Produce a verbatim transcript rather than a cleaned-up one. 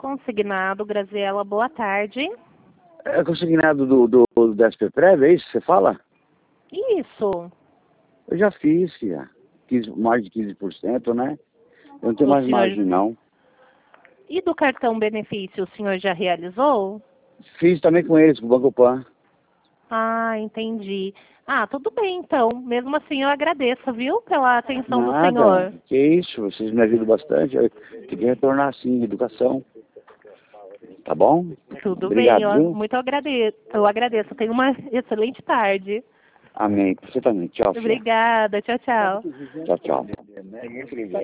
Consignado, Graziela, boa tarde. É consignado do, do, do S P Prev, é isso que você fala? Isso. Eu já fiz, filha. quinze, mais de quinze por cento, né? Eu não tenho O mais senhor... margem, não. E do cartão benefício, o senhor já realizou? Fiz também com eles, com o Banco Pan. Ah, entendi. Ah, tudo bem, então. Mesmo assim, eu agradeço, viu, pela atenção do Nada, senhor. que isso, vocês me ajudam bastante. Eu tenho que retornar, sim, educação. Tá bom? Tudo bem, Obrigado, eu viu? muito agradeço. Eu agradeço. Tenha uma excelente tarde. Amém. Você também. Tchau, filha. Obrigada. Tchau, tchau. Tchau, tchau.